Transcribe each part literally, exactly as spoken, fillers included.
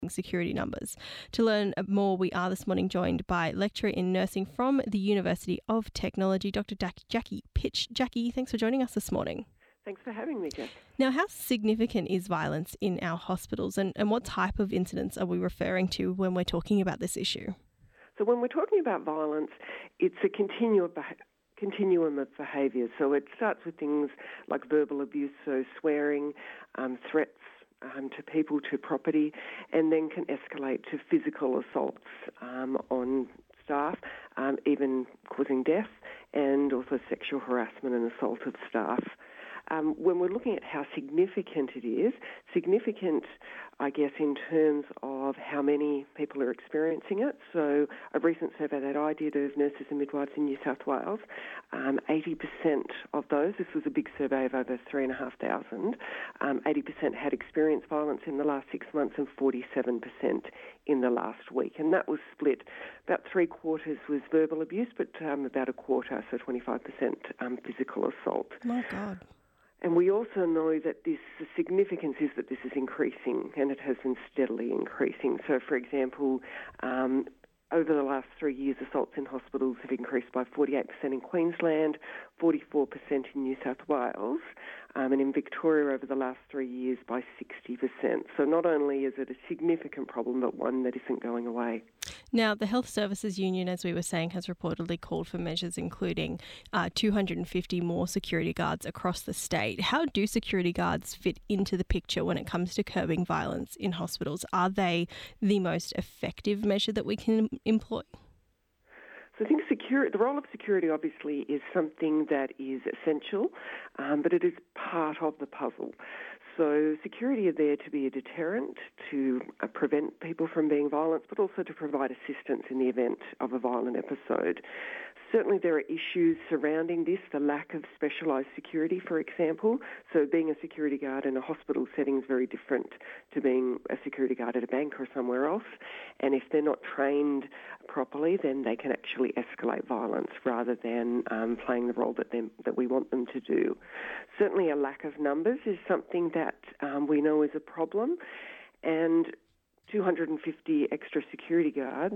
security numbers. To learn more, we are this morning joined by lecturer in nursing from the University of Technology, Doctor Jackie Pitch. Jackie, thanks for joining us this morning. Thanks for having me, Jess. Now, how significant is violence in our hospitals, and, and what type of incidents are we referring to when we're talking about this issue? So when we're talking about violence, it's a continuum, continuum of behaviours. So it starts with things like verbal abuse, so swearing, um, threats, Um, to people, to property, and then can escalate to physical assaults um, on staff, um, even causing death, and also sexual harassment and assault of staff. Um, when we're looking at how significant it is, significant, I guess, in terms of how many people are experiencing it. So a recent survey that I did of nurses and midwives in New South Wales, um, eighty percent of those, this was a big survey of over three thousand five hundred, um, eighty percent had experienced violence in the last six months and forty-seven percent in the last week. And that was split. About three quarters was verbal abuse, but um, about a quarter, so twenty-five percent um, physical assault. My God. And we also know that this, the significance is that this is increasing, and it has been steadily increasing. So, for example, um, over the last three years, assaults in hospitals have increased by forty-eight percent in Queensland, forty-four percent in New South Wales, um, and in Victoria over the last three years by sixty percent. So not only is it a significant problem, but one that isn't going away. Now, the Health Services Union, as we were saying, has reportedly called for measures including uh, two hundred fifty more security guards across the state. How do security guards fit into the picture when it comes to curbing violence in hospitals? Are they the most effective measure that we can employ? So I think security, the role of security obviously is something that is essential, um, but it is part of the puzzle. So security are there to be a deterrent, to uh, prevent people from being violent, but also to provide assistance in the event of a violent episode. Certainly there are issues surrounding this, the lack of specialised security, for example. So being a security guard in a hospital setting is very different to being a security guard at a bank or somewhere else. And if they're not trained properly, then they can actually escalate violence rather than um, playing the role that, that we want them to do. Certainly a lack of numbers is something that um, we know is a problem. And two hundred fifty extra security guards,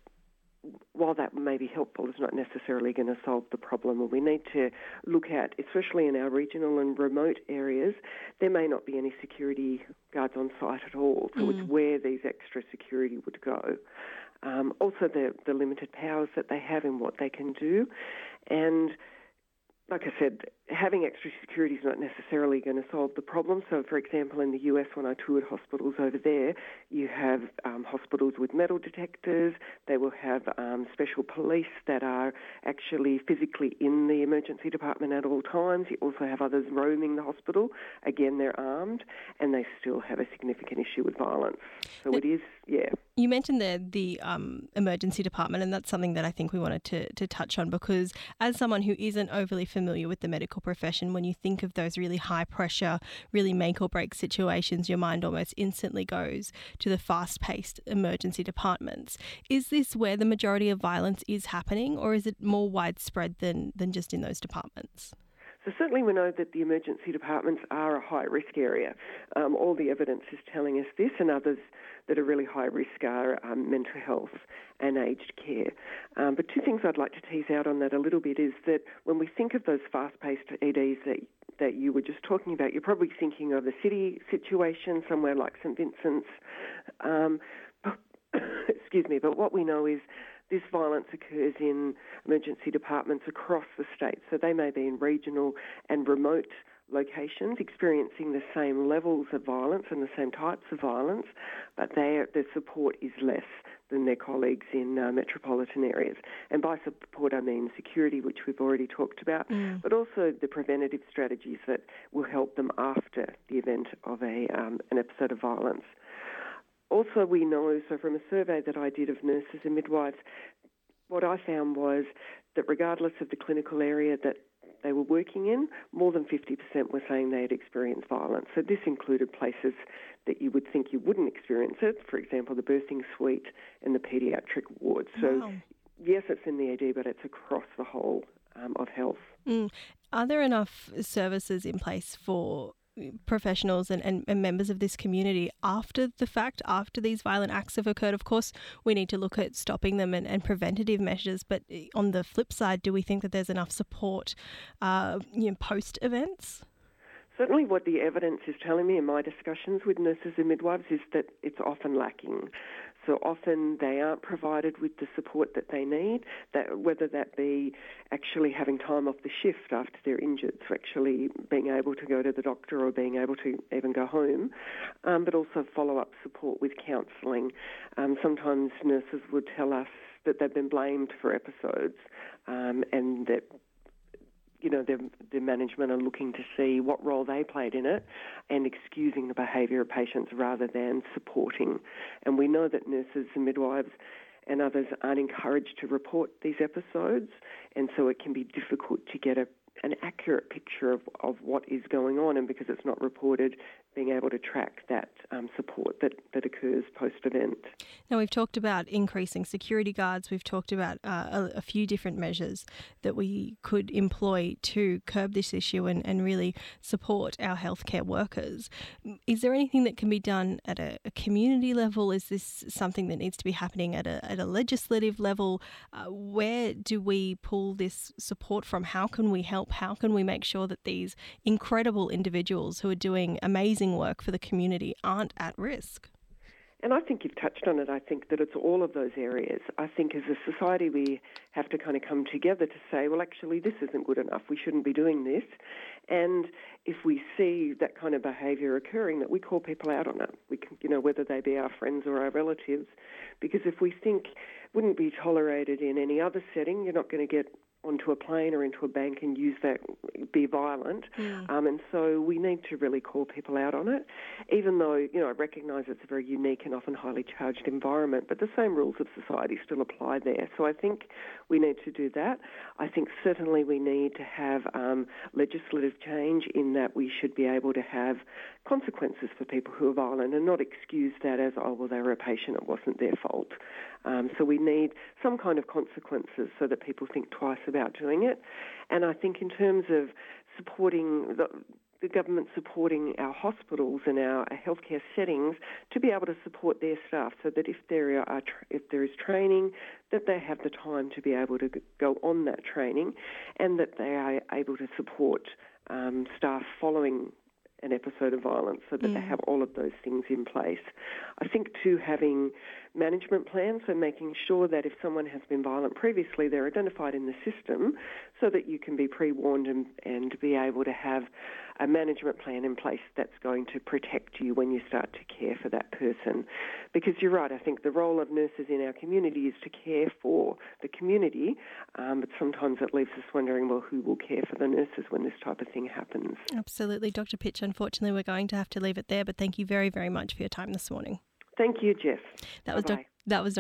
while that may be helpful, is not necessarily going to solve the problem. And we need to look at, especially in our regional and remote areas, there may not be any security guards on site at all. So mm. it's where these extra security would go. Um, also the, the limited powers that they have and what they can do. And like I said, having extra security is not necessarily going to solve the problem. So, for example, in the U S, when I toured hospitals over there, you have um, hospitals with metal detectors. They will have um, special police that are actually physically in the emergency department at all times. You also have others roaming the hospital. Again, they're armed, and they still have a significant issue with violence. So it is, yeah. You mentioned the, the um, emergency department, and that's something that I think we wanted to, to touch on, because as someone who isn't overly familiar with the medical profession, when you think of those really high pressure, really make or break situations, your mind almost instantly goes to the fast-paced emergency departments. Is this where the majority of violence is happening, or is it more widespread than, than just in those departments? So certainly we know that the emergency departments are a high-risk area. Um, all the evidence is telling us this, and others that are really high risk are um, mental health and aged care. Um, but two things I'd like to tease out on that a little bit is that when we think of those fast-paced E Ds that that you were just talking about, you're probably thinking of a city situation, somewhere like St Vincent's. Um, excuse me, but what we know is this violence occurs in emergency departments across the state. So they may be in regional and remote locations experiencing the same levels of violence and the same types of violence, but their their support is less than their colleagues in uh, metropolitan areas. And by support I mean security, which we've already talked about, mm. but also the preventative strategies that will help them after the event of a um, an episode of violence. Also, we know, so from a survey that I did of nurses and midwives, what I found was that regardless of the clinical area that they were working in, more than fifty percent were saying they had experienced violence. So this included places that you would think you wouldn't experience it, for example, the birthing suite and the paediatric ward. So wow. Yes, it's in the E D, but it's across the whole um, of health. Mm. Are there enough services in place for professionals and, and, and members of this community after the fact, after these violent acts have occurred? Of course, we need to look at stopping them and, and preventative measures, but on the flip side, do we think that there's enough support uh, you know, post-events? Certainly what the evidence is telling me in my discussions with nurses and midwives is that it's often lacking. So often they aren't provided with the support that they need, that whether that be actually having time off the shift after they're injured, so actually being able to go to the doctor or being able to even go home, um, but also follow-up support with counselling. Um, sometimes nurses would tell us that they've been blamed for episodes um, and that you know, the, the management are looking to see what role they played in it and excusing the behaviour of patients rather than supporting. And we know that nurses and midwives and others aren't encouraged to report these episodes, and so it can be difficult to get a, an accurate picture of, of what is going on, and because it's not reported, being able to track that um, support that, that occurs post-event. Now, we've talked about increasing security guards. We've talked about uh, a, a few different measures that we could employ to curb this issue and, and really support our healthcare workers. Is there anything that can be done at a, a community level? Is this something that needs to be happening at a, at a legislative level? Uh, where do we pull this support from? How can we help? How can we make sure that these incredible individuals who are doing amazing work for the community aren't at risk? And I think you've touched on it. I think that it's all of those areas. I think as a society we have to kind of come together to say, well, actually, this isn't good enough. We shouldn't be doing this. And if we see that kind of behaviour occurring, that we call people out on it. We can, you know, whether they be our friends or our relatives, because if we think it wouldn't be tolerated in any other setting, you're not going to get onto a plane or into a bank and use that, be violent. Mm. Um, and so we need to really call people out on it, even though, you know, I recognise it's a very unique and often highly charged environment, but the same rules of society still apply there. So I think we need to do that. I think certainly we need to have um, legislative change in that we should be able to have consequences for people who are violent and not excuse that as, oh, well, they were a patient, it wasn't their fault. Um, so we need some kind of consequences so that people think twice about doing it. And I think in terms of supporting the, the government supporting our hospitals and our, our healthcare settings to be able to support their staff so that if there are if there is training, that they have the time to be able to go on that training and that they are able to support um, staff following an episode of violence so that mm. they have all of those things in place. I think too having management plans, so making sure that if someone has been violent previously, they're identified in the system so that you can be pre-warned and, and be able to have a management plan in place that's going to protect you when you start to care for that person. Because you're right, I think the role of nurses in our community is to care for the community, um, but sometimes it leaves us wondering, well, who will care for the nurses when this type of thing happens? Absolutely. Doctor Pitch, unfortunately, we're going to have to leave it there, but thank you very, very much for your time this morning. Thank you, Jess. That was doc- that was